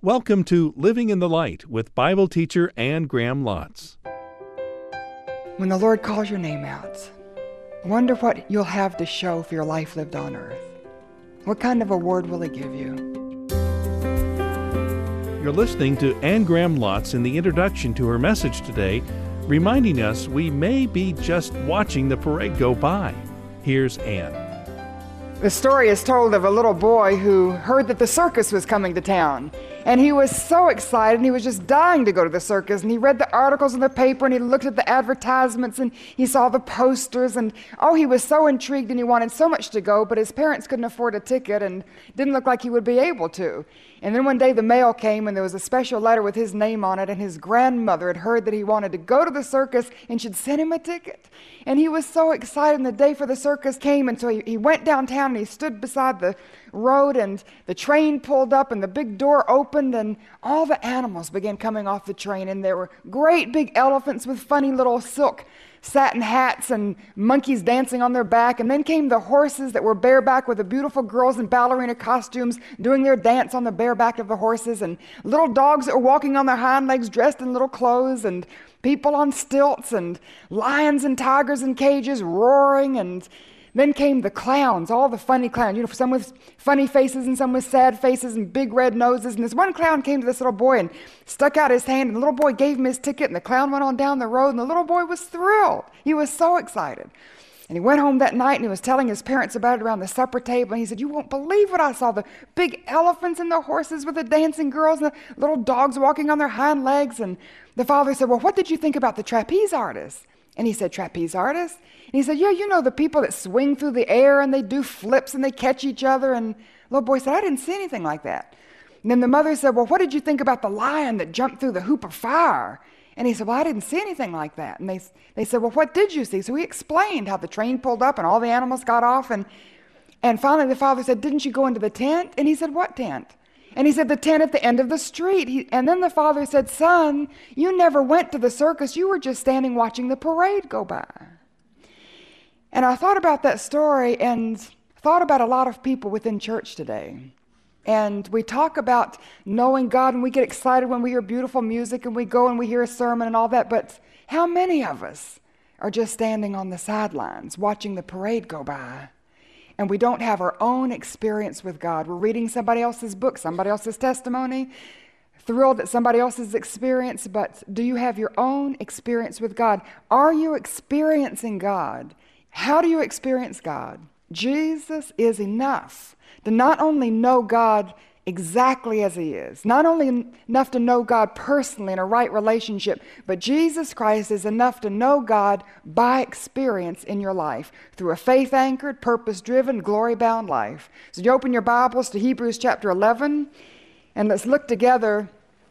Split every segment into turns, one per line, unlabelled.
Welcome to Living in the Light with Bible teacher Anne Graham Lotz.
When the Lord calls your name out, wonder what you'll have to show for your life lived on earth. What kind of award will He give you?
You're listening to Anne Graham Lotz in the introduction to her message today, reminding us we may be just watching the parade go by. Here's Anne.
The story is told of a little boy who heard that the circus was coming to town. And he was so excited, and he was just dying to go to the circus. And he read the articles in the paper, and he looked at the advertisements, and he saw the posters. And he was so intrigued, and he wanted so much to go, but his parents couldn't afford a ticket and didn't look like he would be able to. And then one day the mail came, and there was a special letter with his name on it, and his grandmother had heard that he wanted to go to the circus, and she'd send him a ticket. And he was so excited, and the day for the circus came, and so he went downtown, and he stood beside the road, and the train pulled up, and the big door opened, and all the animals began coming off the train, and there were great big elephants with funny little silk satin hats and monkeys dancing on their back, and then came the horses that were bareback with the beautiful girls in ballerina costumes doing their dance on the bareback of the horses, and little dogs that were walking on their hind legs dressed in little clothes, and people on stilts, and lions and tigers in cages roaring, and then came the clowns, all the funny clowns, some with funny faces and some with sad faces and big red noses. And this one clown came to this little boy and stuck out his hand, and the little boy gave him his ticket, and the clown went on down the road, and the little boy was thrilled. He was so excited. And he went home that night, and he was telling his parents about it around the supper table, and he said, "You won't believe what I saw, the big elephants and the horses with the dancing girls and the little dogs walking on their hind legs." And the father said, "Well, what did you think about the trapeze artists?" And he said, "Trapeze artists?" And he said, "Yeah, the people that swing through the air and they do flips and they catch each other." And the little boy said, "I didn't see anything like that." And then the mother said, "Well, what did you think about the lion that jumped through the hoop of fire?" And he said, "Well, I didn't see anything like that." And they said, "Well, what did you see?" So he explained how the train pulled up and all the animals got off. And finally the father said, "Didn't you go into the tent?" And he said, "What tent?" And he said, "The tent at the end of the street." And then the father said, "Son, you never went to the circus. You were just standing watching the parade go by." And I thought about that story and thought about a lot of people within church today. And we talk about knowing God, and we get excited when we hear beautiful music, and we go and we hear a sermon and all that. But how many of us are just standing on the sidelines watching the parade go by? And we don't have our own experience with God. We're reading somebody else's book, somebody else's testimony, thrilled at somebody else's experience, but do you have your own experience with God? Are you experiencing God? How do you experience God? Jesus is enough to not only know God exactly as He is, not only enough to know God personally in a right relationship, but Jesus Christ is enough to know God by experience in your life through a faith-anchored, purpose-driven, glory-bound life. So you open your Bibles to Hebrews chapter 11, and let's look together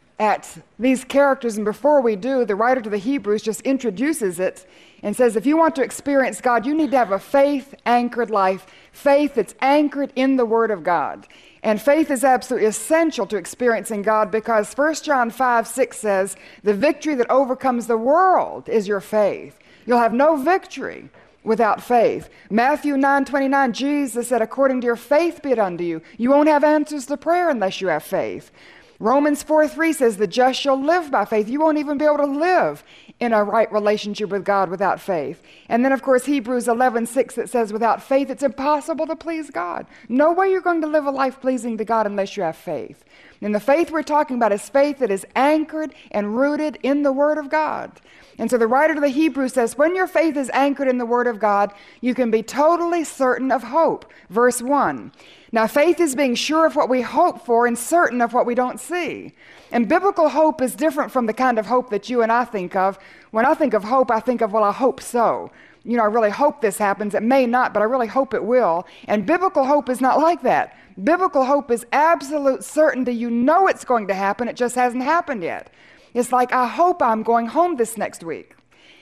at these characters. And before we do, the writer to the Hebrews just introduces it and says, if you want to experience God, you need to have a faith-anchored life, faith that's anchored in the Word of God. And faith is absolutely essential to experiencing God, because 1 John 5:6 says, the victory that overcomes the world is your faith. You'll have no victory without faith. Matthew 9:29, Jesus said, according to your faith be it unto you. You won't have answers to prayer unless you have faith. Romans 4:3 says, the just shall live by faith. You won't even be able to live in a right relationship with God without faith. And then, of course, Hebrews 11:6 that says, without faith, it's impossible to please God. No way you're going to live a life pleasing to God unless you have faith. And the faith we're talking about is faith that is anchored and rooted in the Word of God. And so the writer to the Hebrews says, when your faith is anchored in the Word of God, you can be totally certain of hope. Verse 1. Now, faith is being sure of what we hope for and certain of what we don't see. And biblical hope is different from the kind of hope that you and I think of. When I think of hope, I think of, well, I hope so. I really hope this happens. It may not, but I really hope it will. And biblical hope is not like that. Biblical hope is absolute certainty. You know it's going to happen. It just hasn't happened yet. It's like, I hope I'm going home this next week.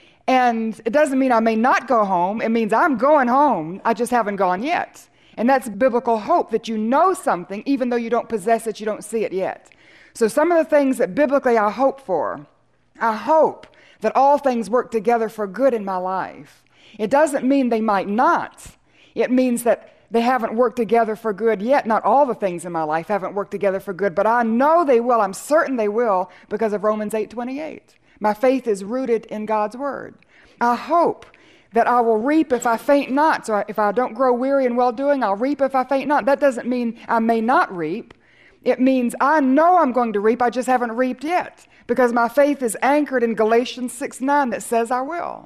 And it doesn't mean I may not go home. It means I'm going home. I just haven't gone yet. And that's biblical hope, that you know something, even though you don't possess it, you don't see it yet. So some of the things that biblically I hope for, I hope that all things work together for good in my life. It doesn't mean they might not. It means that they haven't worked together for good yet. Not all the things in my life haven't worked together for good, but I know they will. I'm certain they will because of Romans 8:28. My faith is rooted in God's word. I hope that I will reap if I faint not. So if I don't grow weary in well-doing, I'll reap if I faint not. That doesn't mean I may not reap. It means I know I'm going to reap, I just haven't reaped yet, because my faith is anchored in Galatians 6:9 that says I will.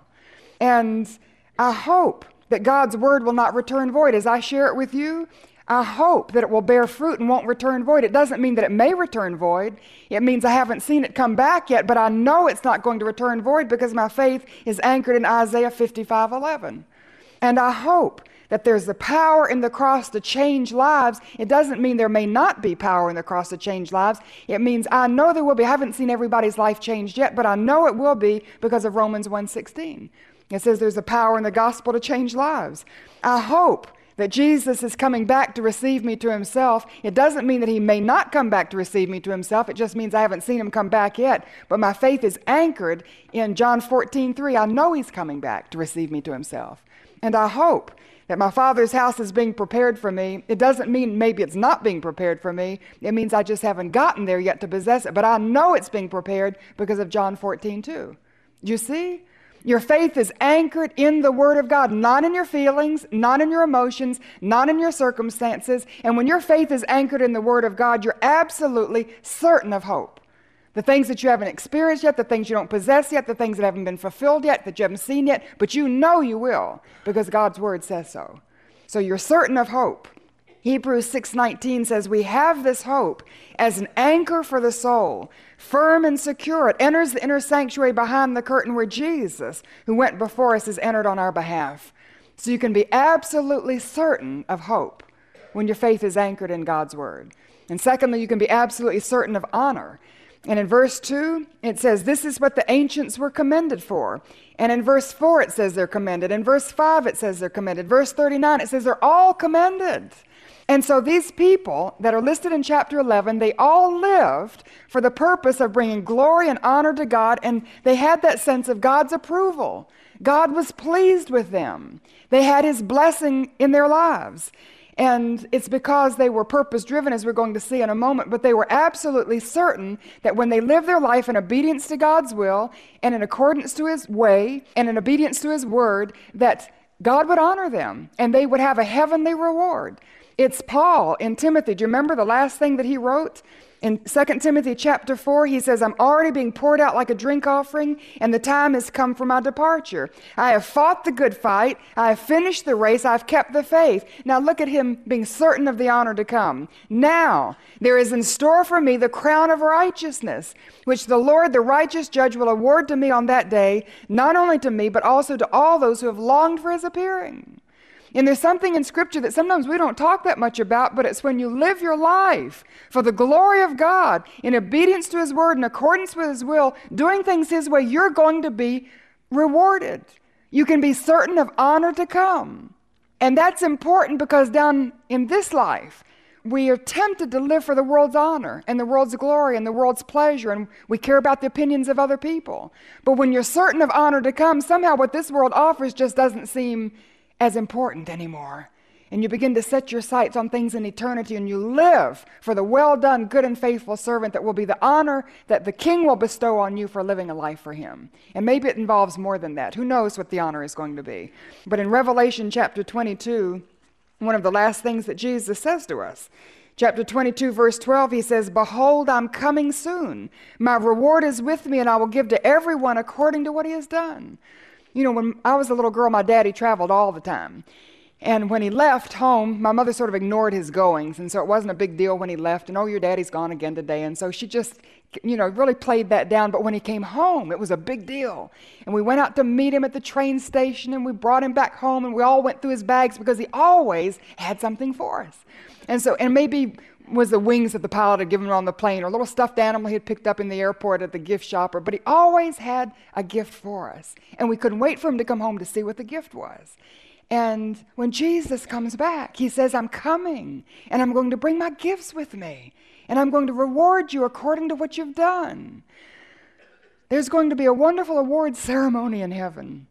And I hope that God's word will not return void. As I share it with you, I hope that it will bear fruit and won't return void. It doesn't mean that it may return void. It means I haven't seen it come back yet, but I know it's not going to return void because my faith is anchored in Isaiah 55:11. And I hope that there's the power in the cross to change lives. It doesn't mean there may not be power in the cross to change lives. It means I know there will be. I haven't seen everybody's life changed yet, but I know it will be because of Romans 1:16. It says there's a power in the gospel to change lives. I hope that Jesus is coming back to receive me to himself. It doesn't mean that he may not come back to receive me to himself. It just means I haven't seen him come back yet. But my faith is anchored in John 14:3. I know he's coming back to receive me to himself. And I hope that my Father's house is being prepared for me. It doesn't mean maybe it's not being prepared for me. It means I just haven't gotten there yet to possess it. But I know it's being prepared because of John 14:2. Do you see? Your faith is anchored in the Word of God, not in your feelings, not in your emotions, not in your circumstances. And when your faith is anchored in the Word of God, you're absolutely certain of hope. The things that you haven't experienced yet, the things you don't possess yet, the things that haven't been fulfilled yet, that you haven't seen yet, but you know you will because God's Word says so. So you're certain of hope. Hebrews 6:19 says, we have this hope as an anchor for the soul, firm and secure. It enters the inner sanctuary behind the curtain where Jesus, who went before us, has entered on our behalf. So you can be absolutely certain of hope when your faith is anchored in God's word. And secondly, you can be absolutely certain of honor. And in verse 2, it says, this is what the ancients were commended for. And in verse 4, it says they're commended. In verse 5, it says they're commended. Verse 39, it says they're all commended. And so these people that are listed in chapter 11, they all lived for the purpose of bringing glory and honor to God, and they had that sense of God's approval. God was pleased with them. They had his blessing in their lives. And it's because they were purpose-driven, as we're going to see in a moment, but they were absolutely certain that when they lived their life in obedience to God's will and in accordance to his way and in obedience to his word, that God would honor them and they would have a heavenly reward. It's Paul in Timothy. Do you remember the last thing that he wrote? In 2 Timothy chapter 4, he says, I'm already being poured out like a drink offering, and the time has come for my departure. I have fought the good fight. I have finished the race. I've kept the faith. Now look at him being certain of the honor to come. Now there is in store for me the crown of righteousness, which the Lord, the righteous judge, will award to me on that day, not only to me, but also to all those who have longed for his appearing. And there's something in Scripture that sometimes we don't talk that much about, but it's when you live your life for the glory of God, in obedience to his word, in accordance with his will, doing things his way, you're going to be rewarded. You can be certain of honor to come. And that's important because down in this life, we are tempted to live for the world's honor and the world's glory and the world's pleasure, and we care about the opinions of other people. But when you're certain of honor to come, somehow what this world offers just doesn't seem as important anymore. And you begin to set your sights on things in eternity, and you live for the well done, good and faithful servant that will be the honor that the King will bestow on you for living a life for him. And maybe it involves more than that. Who knows what the honor is going to be? But in Revelation chapter 22, one of the last things that Jesus says to us, chapter 22, verse 12, he says, behold, I'm coming soon. My reward is with me, and I will give to everyone according to what he has done. You know, when I was a little girl, my daddy traveled all the time. And when he left home, my mother sort of ignored his goings. And so it wasn't a big deal when he left. And, oh, your daddy's gone again today. And so she just, really played that down. But when he came home, it was a big deal. And we went out to meet him at the train station. And we brought him back home. And we all went through his bags because he always had something for us. And maybe was the wings that the pilot had given him on the plane, or a little stuffed animal he had picked up in the airport at the gift shop, but he always had a gift for us. And we couldn't wait for him to come home to see what the gift was. And when Jesus comes back, he says, I'm coming, and I'm going to bring my gifts with me, and I'm going to reward you according to what you've done. There's going to be a wonderful award ceremony in heaven.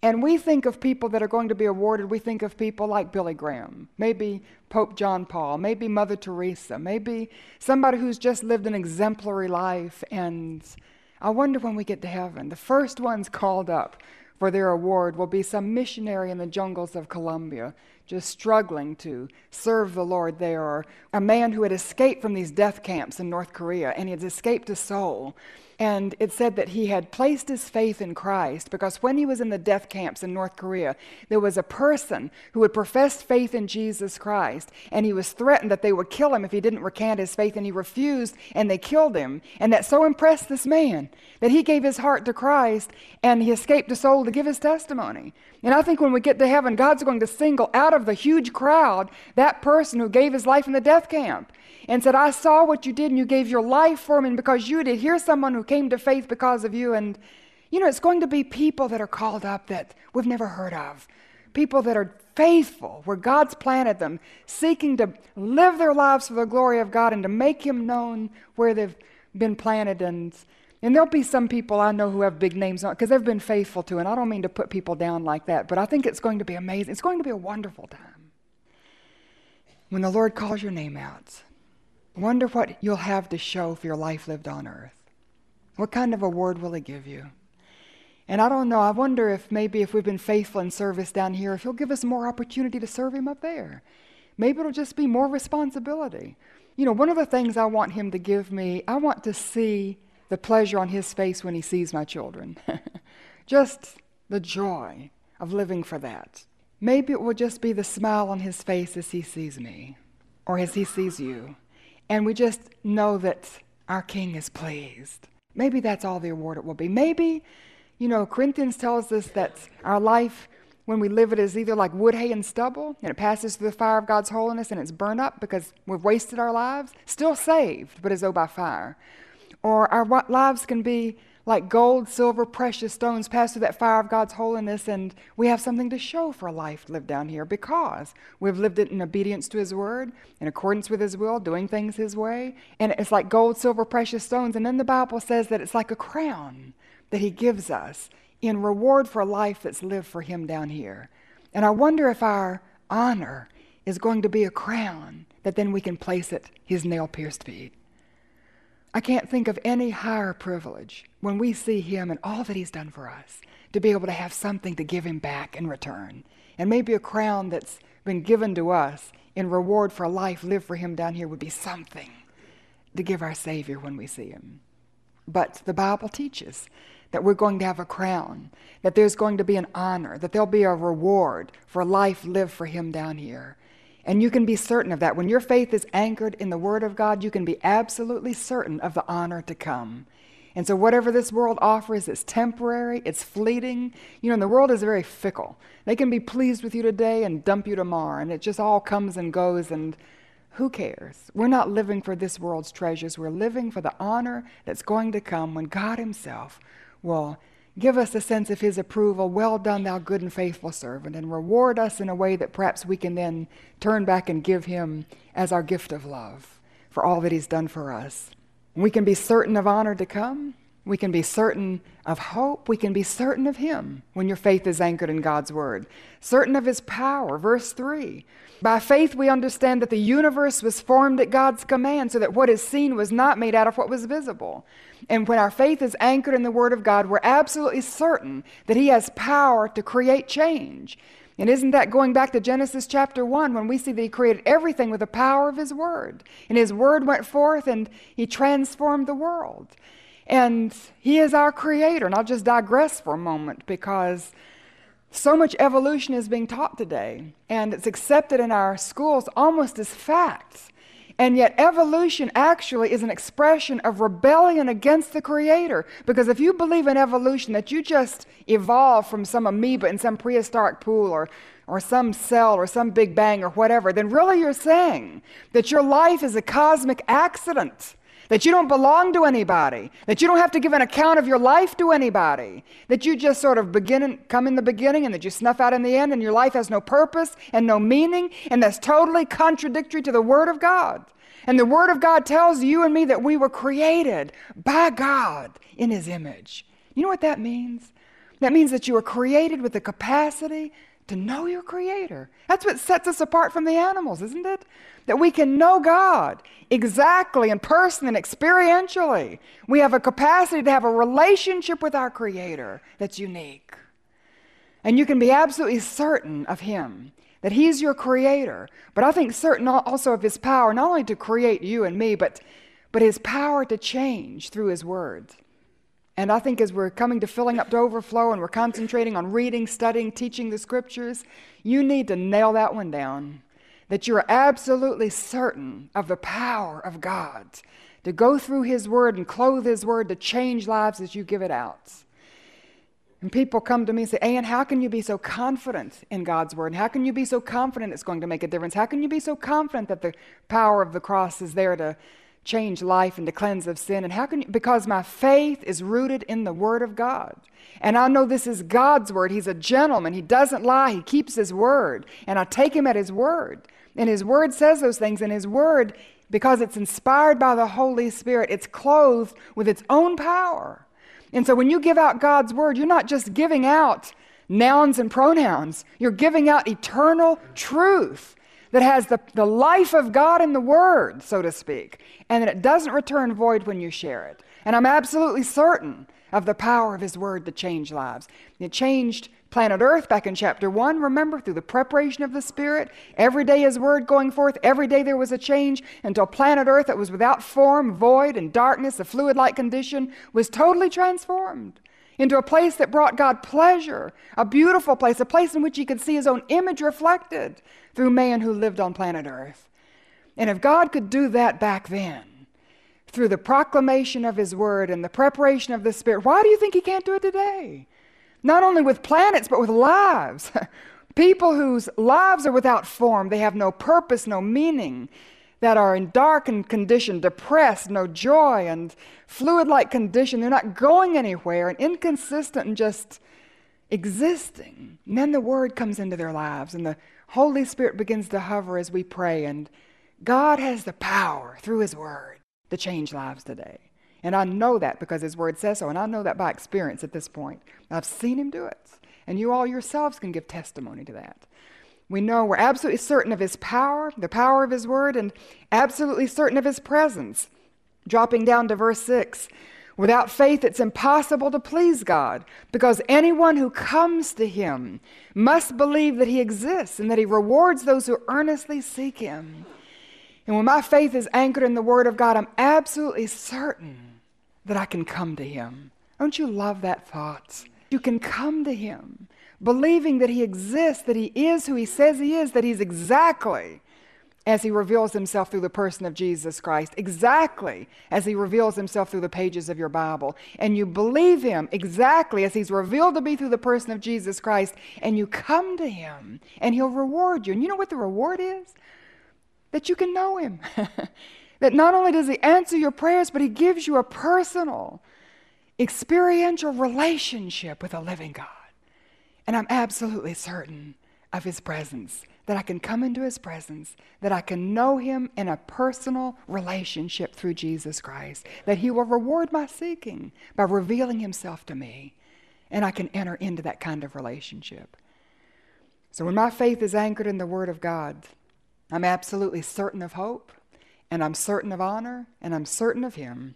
And we think of people that are going to be awarded, we think of people like Billy Graham, maybe Pope John Paul, maybe Mother Teresa, maybe somebody who's just lived an exemplary life. And I wonder when we get to heaven, the first ones called up for their award will be some missionary in the jungles of Colombia, just struggling to serve the Lord there, or a man who had escaped from these death camps in North Korea, and he had escaped to Seoul. And it said that he had placed his faith in Christ because when he was in the death camps in North Korea, there was a person who had professed faith in Jesus Christ, and he was threatened that they would kill him if he didn't recant his faith, and he refused, and they killed him. And that so impressed this man that he gave his heart to Christ, and he escaped to Seoul to give his testimony. And I think when we get to heaven, God's going to single out of the huge crowd that person who gave his life in the death camp and said, I saw what you did and you gave your life for him, and because you did, here's someone who came to faith because of you. And it's going to be people that are called up that we've never heard of, people that are faithful where God's planted them, seeking to live their lives for the glory of God and to make him known where they've been planted. And there'll be some people I know who have big names on because they've been faithful to, and I don't mean to put people down like that, but I think it's going to be amazing. It's going to be a wonderful time when the Lord calls your name out. Wonder what you'll have to show for your life lived on earth. What kind of award will he give you? And I don't know, I wonder if maybe if we've been faithful in service down here, if he'll give us more opportunity to serve him up there. Maybe it'll just be more responsibility. One of the things I want him to give me, I want to see the pleasure on his face when he sees my children. Just the joy of living for that. Maybe it will just be the smile on his face as he sees me, or as he sees you. And we just know that our King is pleased. Maybe that's all the award it will be. Maybe, Corinthians tells us that our life, when we live it, is either like wood, hay, and stubble, and it passes through the fire of God's holiness and it's burned up because we've wasted our lives, still saved, but as though by fire. Or our lives can be like gold, silver, precious stones pass through that fire of God's holiness, and we have something to show for a life lived down here because we've lived it in obedience to his word, in accordance with his will, doing things his way. And it's like gold, silver, precious stones. And then the Bible says that it's like a crown that he gives us in reward for a life that's lived for him down here. And I wonder if our honor is going to be a crown that then we can place at his nail-pierced feet. I can't think of any higher privilege when we see him and all that he's done for us, to be able to have something to give him back in return. And maybe a crown that's been given to us in reward for a life lived for him down here would be something to give our Savior when we see him. But the Bible teaches that we're going to have a crown, that there's going to be an honor, that there'll be a reward for a life lived for him down here. And you can be certain of that. When your faith is anchored in the Word of God, you can be absolutely certain of the honor to come. And so whatever this world offers, it's temporary, it's fleeting. And the world is very fickle. They can be pleased with you today and dump you tomorrow, and it just all comes and goes, and who cares? We're not living for this world's treasures. We're living for the honor that's going to come when God himself will give us a sense of his approval. Well done, thou good and faithful servant, and reward us in a way that perhaps we can then turn back and give him as our gift of love for all that he's done for us. We can be certain of honor to come. We can be certain of hope. We can be certain of him when your faith is anchored in God's word. Certain of his power. Verse 3. By faith we understand that the universe was formed at God's command, so that what is seen was not made out of what was visible. And when our faith is anchored in the word of God, we're absolutely certain that he has power to create change. And isn't that going back to Genesis chapter 1 when we see that he created everything with the power of his word? And his word went forth and he transformed the world. And he is our creator. And I'll just digress for a moment because so much evolution is being taught today, and it's accepted in our schools almost as facts. And yet evolution actually is an expression of rebellion against the Creator. Because if you believe in evolution, that you just evolved from some amoeba in some prehistoric pool or some cell or some big bang or whatever, then really you're saying that your life is a cosmic accident. That you don't belong to anybody, that you don't have to give an account of your life to anybody, that you just sort of come in the beginning and that you snuff out in the end, and your life has no purpose and no meaning, and that's totally contradictory to the Word of God. And the Word of God tells you and me that we were created by God in his image. You know what that means? That means that you are created with the capacity to know your Creator. That's what sets us apart from the animals, isn't it? That we can know God exactly in person and experientially. We have a capacity to have a relationship with our Creator that's unique. And you can be absolutely certain of Him, that He's your Creator. But I think certain also of His power, not only to create you and me, but His power to change through His Word. And I think as we're coming to filling up to overflow and we're concentrating on reading, studying, teaching the Scriptures, you need to nail that one down, that you're absolutely certain of the power of God to go through His Word and clothe His Word to change lives as you give it out. And people come to me and say, Ann, how can you be so confident in God's Word? And how can you be so confident it's going to make a difference? How can you be so confident that the power of the cross is there to change life and to cleanse of sin? And how can you? Because my faith is rooted in the Word of God. And I know this is God's Word. He's a gentleman. He doesn't lie. He keeps His Word. And I take Him at His Word. And His Word says those things. And His Word, because it's inspired by the Holy Spirit, it's clothed with its own power. And so when you give out God's Word, you're not just giving out nouns and pronouns. You're giving out eternal truth that has the life of God in the Word, so to speak, and that it doesn't return void when you share it. And I'm absolutely certain of the power of His Word to change lives. It changed planet Earth back in chapter 1, remember, through the preparation of the Spirit. Every day His Word going forth, every day there was a change until planet Earth that was without form, void, and darkness, a fluid-like condition, was totally transformed into a place that brought God pleasure, a beautiful place, a place in which He could see His own image reflected through man who lived on planet Earth. And if God could do that back then, through the proclamation of His Word and the preparation of the Spirit, why do you think He can't do it today? Not only with planets, but with lives. People whose lives are without form, they have no purpose, no meaning, that are in darkened condition, depressed, no joy, and fluid-like condition. They're not going anywhere and inconsistent and just existing. And then the Word comes into their lives and the Holy Spirit begins to hover as we pray, and God has the power through His Word to change lives today. And I know that because His Word says so, and I know that by experience at this point. I've seen Him do it. And you all yourselves can give testimony to that. We know we're absolutely certain of His power, the power of His Word, and absolutely certain of His presence. Dropping down to verse 6, without faith it's impossible to please God, because anyone who comes to Him must believe that He exists and that He rewards those who earnestly seek Him. And when my faith is anchored in the Word of God, I'm absolutely certain that I can come to Him. Don't you love that thought? You can come to Him, believing that He exists, that He is who He says He is, that He's exactly as He reveals Himself through the person of Jesus Christ, exactly as He reveals Himself through the pages of your Bible. And you believe Him exactly as He's revealed to be through the person of Jesus Christ, and you come to Him, and He'll reward you. And you know what the reward is? That you can know Him. That not only does He answer your prayers, but He gives you a personal, experiential relationship with a living God. And I'm absolutely certain of His presence, that I can come into His presence, that I can know Him in a personal relationship through Jesus Christ, that He will reward my seeking by revealing Himself to me, and I can enter into that kind of relationship. So when my faith is anchored in the Word of God, I'm absolutely certain of hope, and I'm certain of honor, and I'm certain of Him.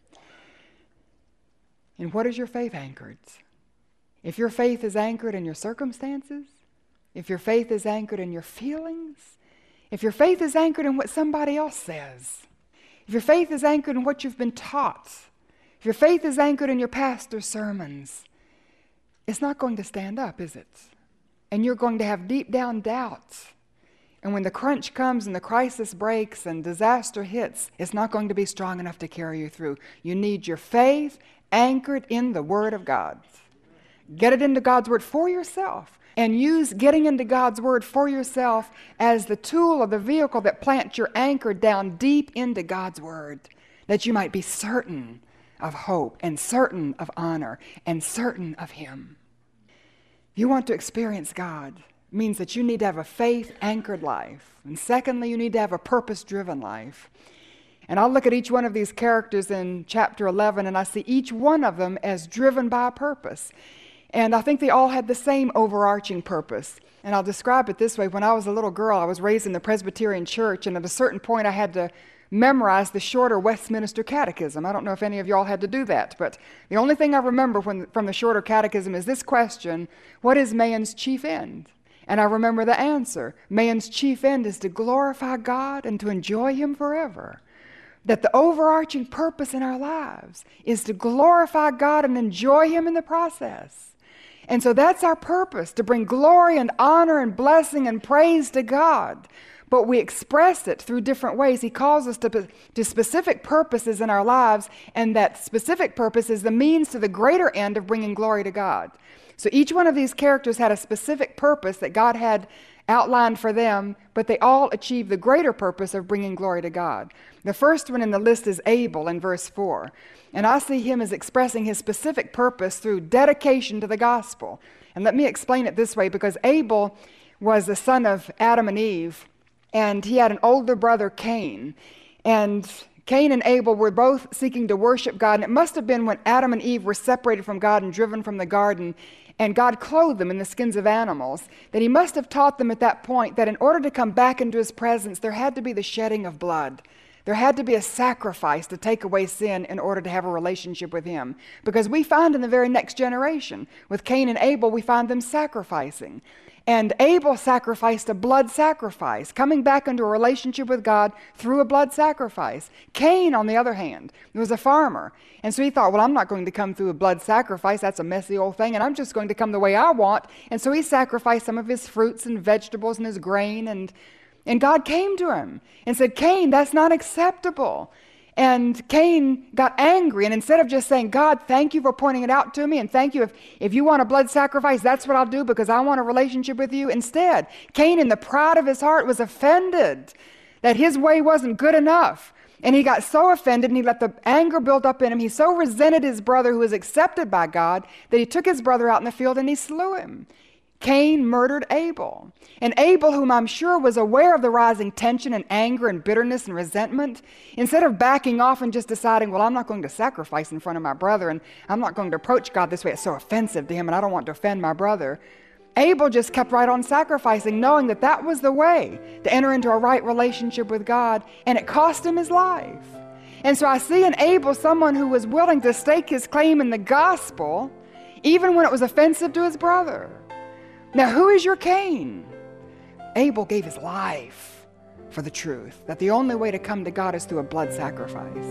And what is your faith anchored? If your faith is anchored in your circumstances, if your faith is anchored in your feelings, if your faith is anchored in what somebody else says, if your faith is anchored in what you've been taught, if your faith is anchored in your pastor's sermons, it's not going to stand up, is it? And you're going to have deep down doubts. And when the crunch comes and the crisis breaks and disaster hits, it's not going to be strong enough to carry you through. You need your faith anchored in the Word of God. Get it into God's Word for yourself, and use getting into God's Word for yourself as the tool or the vehicle that plants your anchor down deep into God's Word, that you might be certain of hope and certain of honor and certain of Him. If you want to experience God, it means that you need to have a faith-anchored life. And secondly, you need to have a purpose-driven life. And I'll look at each one of these characters in chapter 11, and I see each one of them as driven by a purpose. And I think they all had the same overarching purpose. And I'll describe it this way. When I was a little girl, I was raised in the Presbyterian Church, and at a certain point I had to memorize the shorter Westminster Catechism. I don't know if any of y'all had to do that, but the only thing I remember from the shorter catechism is this question: what is man's chief end? And I remember the answer: man's chief end is to glorify God and to enjoy Him forever. That the overarching purpose in our lives is to glorify God and enjoy Him in the process. And so that's our purpose, to bring glory and honor and blessing and praise to God. But we express it through different ways. He calls us to specific purposes in our lives, and that specific purpose is the means to the greater end of bringing glory to God. So each one of these characters had a specific purpose that God had outlined for them, but they all achieved the greater purpose of bringing glory to God. The first one in the list is Abel in verse 4. And I see him as expressing his specific purpose through dedication to the gospel. And let me explain it this way, because Abel was the son of Adam and Eve, and he had an older brother, Cain. And Cain and Abel were both seeking to worship God, and it must have been when Adam and Eve were separated from God and driven from the garden, and God clothed them in the skins of animals, that He must have taught them at that point that in order to come back into His presence, there had to be the shedding of blood. There had to be a sacrifice to take away sin in order to have a relationship with Him. Because we find in the very next generation, with Cain and Abel, we find them sacrificing. And Abel sacrificed a blood sacrifice, coming back into a relationship with God through a blood sacrifice. Cain, on the other hand, was a farmer. And so he thought, well, I'm not going to come through a blood sacrifice. That's a messy old thing. And I'm just going to come the way I want. And so he sacrificed some of his fruits and vegetables and his grain. And God came to him and said, Cain, that's not acceptable. And Cain got angry, and instead of just saying, God, thank you for pointing it out to me, and thank you, if you want a blood sacrifice, that's what I'll do because I want a relationship with you. Instead, Cain, in the pride of his heart, was offended that his way wasn't good enough. And he got so offended, and he let the anger build up in him. He so resented his brother who was accepted by God that he took his brother out in the field and he slew him. Cain murdered Abel. And Abel, whom I'm sure was aware of the rising tension and anger and bitterness and resentment, instead of backing off and just deciding, well, I'm not going to sacrifice in front of my brother, and I'm not going to approach God this way, it's so offensive to him, and I don't want to offend my brother, Abel just kept right on sacrificing, knowing that that was the way to enter into a right relationship with God, and it cost him his life. And so I see in Abel someone who was willing to stake his claim in the gospel, even when it was offensive to his brother. Now, who is your Cain? Abel gave his life for the truth, that the only way to come to God is through a blood sacrifice.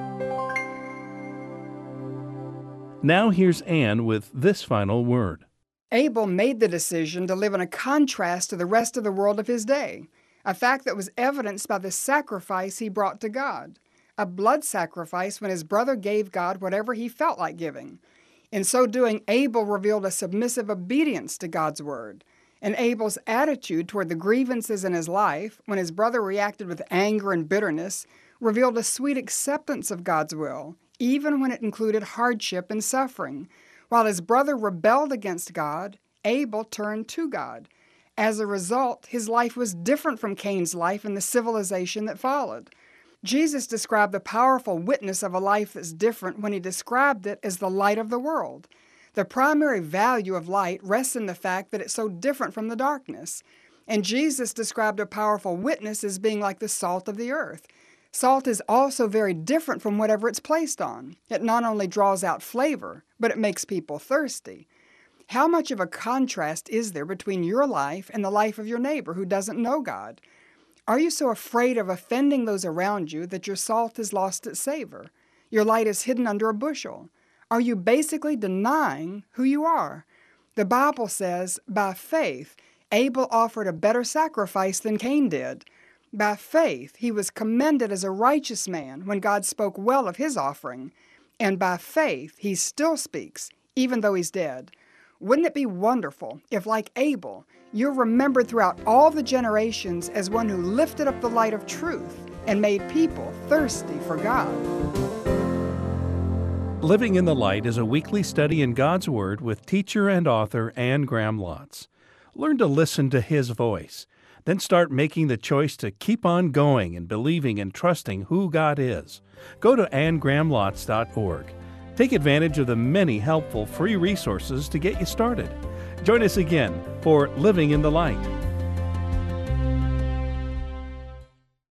Now here's Anne with this final word.
Abel made the decision to live in a contrast to the rest of the world of his day, a fact that was evidenced by the sacrifice he brought to God, a blood sacrifice when his brother gave God whatever he felt like giving. In so doing, Abel revealed a submissive obedience to God's word. And Abel's attitude toward the grievances in his life, when his brother reacted with anger and bitterness, revealed a sweet acceptance of God's will, even when it included hardship and suffering. While his brother rebelled against God, Abel turned to God. As a result, his life was different from Cain's life in the civilization that followed. Jesus described the powerful witness of a life that's different when he described it as the light of the world. The primary value of light rests in the fact that it's so different from the darkness. And Jesus described a powerful witness as being like the salt of the earth. Salt is also very different from whatever it's placed on. It not only draws out flavor, but it makes people thirsty. How much of a contrast is there between your life and the life of your neighbor who doesn't know God? Are you so afraid of offending those around you that your salt has lost its savor? Your light is hidden under a bushel. Are you basically denying who you are? The Bible says, by faith, Abel offered a better sacrifice than Cain did. By faith, he was commended as a righteous man when God spoke well of his offering. And by faith, he still speaks, even though he's dead. Wouldn't it be wonderful if, like Abel, you're remembered throughout all the generations as one who lifted up the light of truth and made people thirsty for God?
Living in the Light is a weekly study in God's Word with teacher and author Anne Graham Lotz. Learn to listen to His voice. Then start making the choice to keep on going and believing and trusting who God is. Go to AnneGrahamLotz.org. Take advantage of the many helpful free resources to get you started. Join us again for Living in the Light.